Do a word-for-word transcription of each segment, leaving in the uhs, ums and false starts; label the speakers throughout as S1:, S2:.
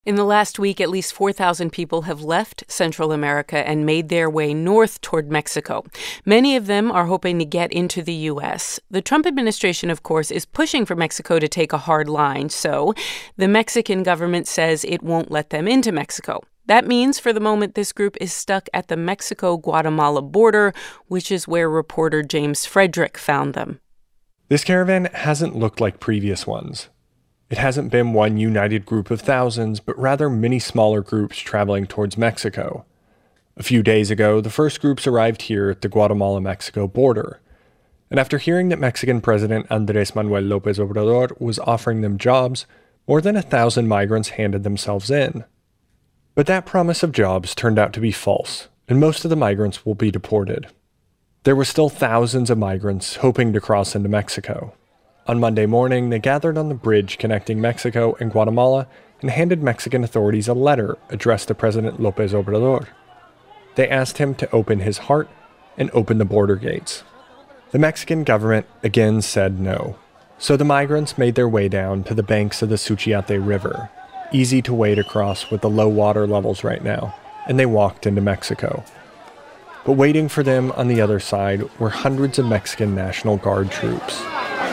S1: In the last week, at least four thousand people have left Central America and made their way north toward Mexico. Many of them are hoping to get into the U S. The Trump administration, of course, is pushing for Mexico to take a hard line, so the Mexican government says it won't let them into Mexico. That means, for the moment, this group is stuck at the Mexico-Guatemala border, which is where reporter James Frederick found them.
S2: This caravan hasn't looked like previous ones. It hasn't been one united group of thousands, but rather many smaller groups traveling towards Mexico. A few days ago, the first groups arrived here at the Guatemala-Mexico border. And after hearing that Mexican President Andrés Manuel López Obrador was offering them jobs, more than a thousand migrants handed themselves in. But that promise of jobs turned out to be false, and most of the migrants will be deported. There were still thousands of migrants hoping to cross into Mexico. On Monday morning, they gathered on the bridge connecting Mexico and Guatemala and handed Mexican authorities a letter addressed to President López Obrador. They asked him to open his heart and open the border gates. The Mexican government again said no, so the migrants made their way down to the banks of the Suchiate River, easy to wade across with the low water levels right now, and they walked into Mexico. But waiting for them on the other side were hundreds of Mexican National Guard troops.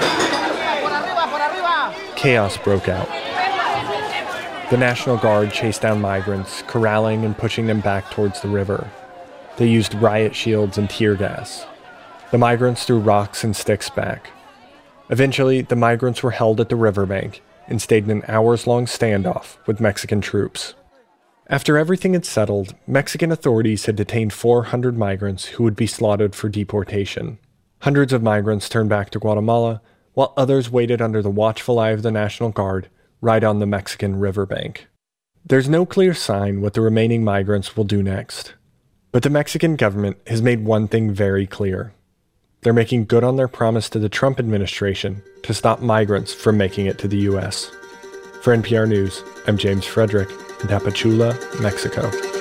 S2: Chaos broke out. The National Guard chased down migrants, corralling and pushing them back towards the river. They used riot shields and tear gas. The migrants threw rocks and sticks back. Eventually, the migrants were held at the riverbank and stayed in an hours-long standoff with Mexican troops. After everything had settled, Mexican authorities had detained four hundred migrants who would be slotted for deportation. Hundreds of migrants turned back to Guatemala, while others waited under the watchful eye of the National Guard right on the Mexican riverbank. There's no clear sign what the remaining migrants will do next. But the Mexican government has made one thing very clear. They're making good on their promise to the Trump administration to stop migrants from making it to the U S. For N P R News, I'm James Frederick in Tapachula, Mexico.